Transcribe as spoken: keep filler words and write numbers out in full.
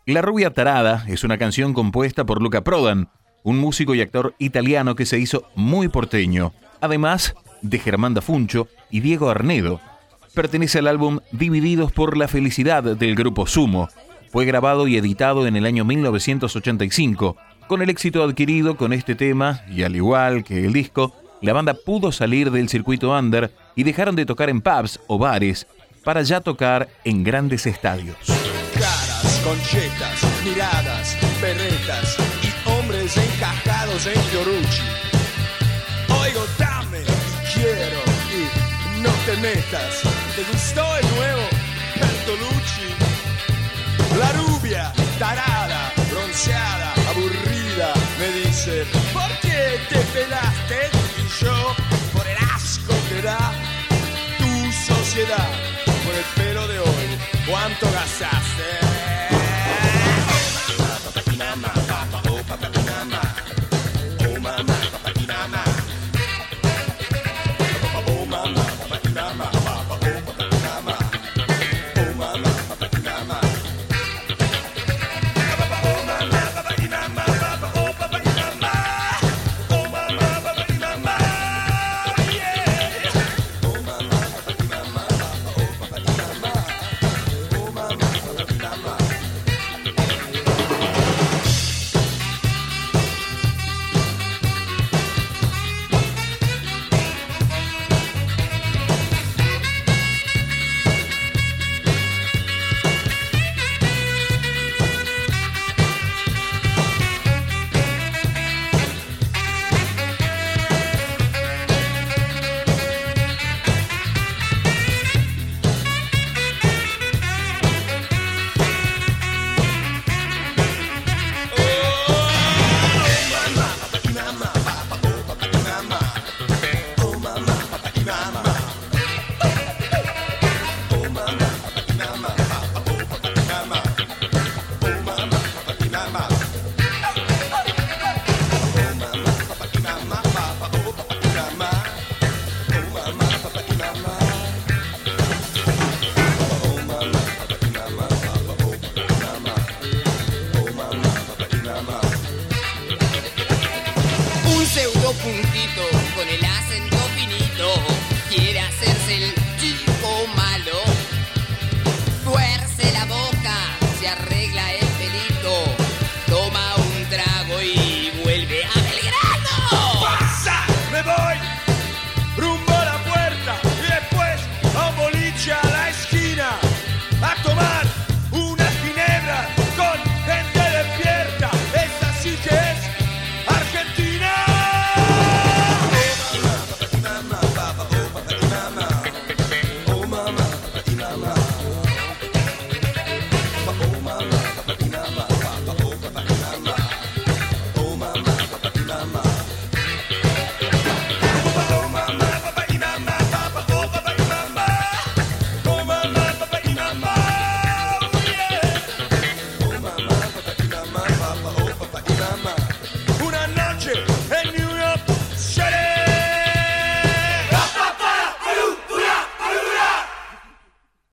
La rubia tarada es una canción compuesta por Luca Prodan, un músico y actor italiano que se hizo muy porteño, además de Germán Dafuncho y Diego Arnedo. Pertenece al álbum Divididos por la Felicidad del grupo Sumo. Fue grabado y editado en el año mil novecientos ochenta y cinco. Con el éxito adquirido con este tema, y al igual que el disco, la banda pudo salir del circuito under y dejaron de tocar en pubs o bares para ya tocar en grandes estadios. Caras, conchetas, miradas, berretas y hombres encajados en Fiorucci. Oigo, dame y quiero y no te metas. ¿Te gustó el nuevo Bertolucci? La rubia, tarada, bronceada, aburrida, me dice: ¿por qué te pelaste? Y yo, por el asco que da tu sociedad. Por el pelo de hoy, ¿cuánto gastaste? Un pseudo puntito